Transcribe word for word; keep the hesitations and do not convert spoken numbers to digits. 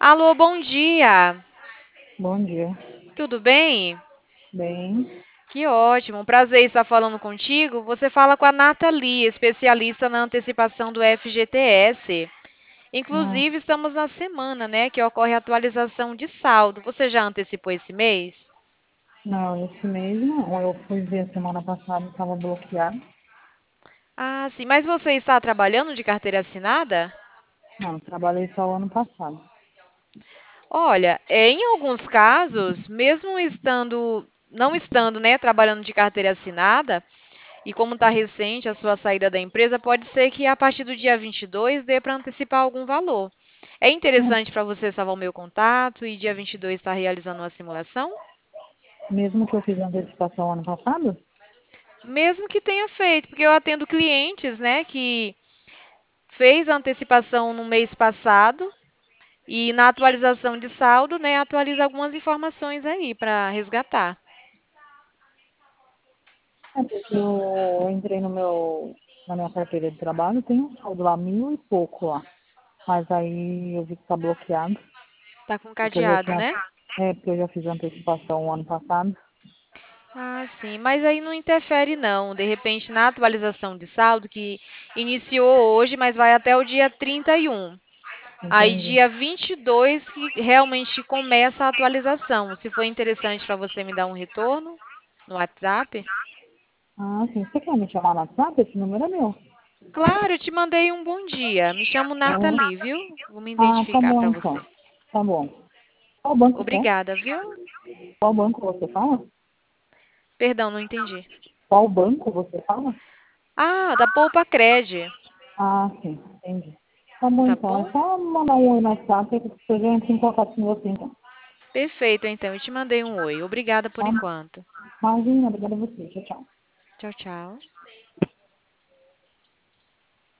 Alô, bom dia. Bom dia. Tudo bem? Bem, Que ótimo. Um prazer estar falando contigo. Você fala com a Nathalie, especialista na antecipação do F G T S. ah, Inclusive, estamos na semana, né, que ocorre a atualização de saldo. Você já antecipou esse mês? não, esse mês não. Eu fui ver semana passada, estava bloqueado. Ah, sim. Mas você está trabalhando de carteira assinada? Não, trabalhei só o ano passado. Olha, é, em alguns casos, mesmo estando, não estando, né, trabalhando de carteira assinada, e como está recente a sua saída da empresa, pode ser que a partir do dia vinte e dois dê para antecipar algum valor. É Hum, interessante para você salvar o meu contato e dia vinte e dois estar realizando uma simulação? Mesmo que eu fiz antecipação ano passado? Mesmo que tenha feito, porque eu atendo clientes, né, que fez a antecipação no mês passado e na atualização de saldo, né, atualiza algumas informações aí para resgatar. É porque eu entrei no meu, na minha carteira de trabalho, tem um saldo lá, mil e pouco lá. Mas aí eu vi que está bloqueado, Tá com porque eu já cadeado, tinha, né? é, porque eu já fiz antecipação o ano passado. Ah, sim, mas aí não interfere não. De repente, na atualização de saldo, que iniciou hoje, mas vai até o dia trinta e um. Aí, Entendi. dia vinte e dois, que realmente começa a atualização. Se for interessante para você me dar um retorno no WhatsApp. Ah, sim. Você quer me chamar no WhatsApp? Esse número é meu. Claro, eu te mandei um bom dia. Me chamo Nathalie, Ah, viu? Vou me ah, tá identificar bom para então. você. Tá bom. Qual banco que é? Obrigada, viu? Qual banco você fala? Perdão, não entendi. Qual banco você fala? Ah, da Poupa Cred, Ah, sim, entendi. Tá bom tá então, bom? é só mandar um oi no WhatsApp que você já entra em contato com você então. Perfeito, então. Eu te mandei um oi. Obrigada por Tá? enquanto. Imagina, obrigada a você. Tchau, tchau. Tchau, tchau.